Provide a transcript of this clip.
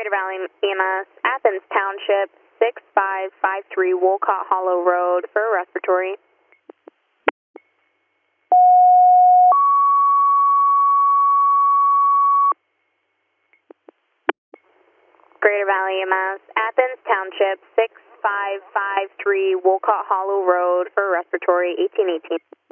Greater Valley EMS, Athens Township, 6553 Wolcott Hollow Road for a respiratory. Greater Valley EMS, Athens Township, 6553 Wolcott Hollow Road for respiratory, 1818.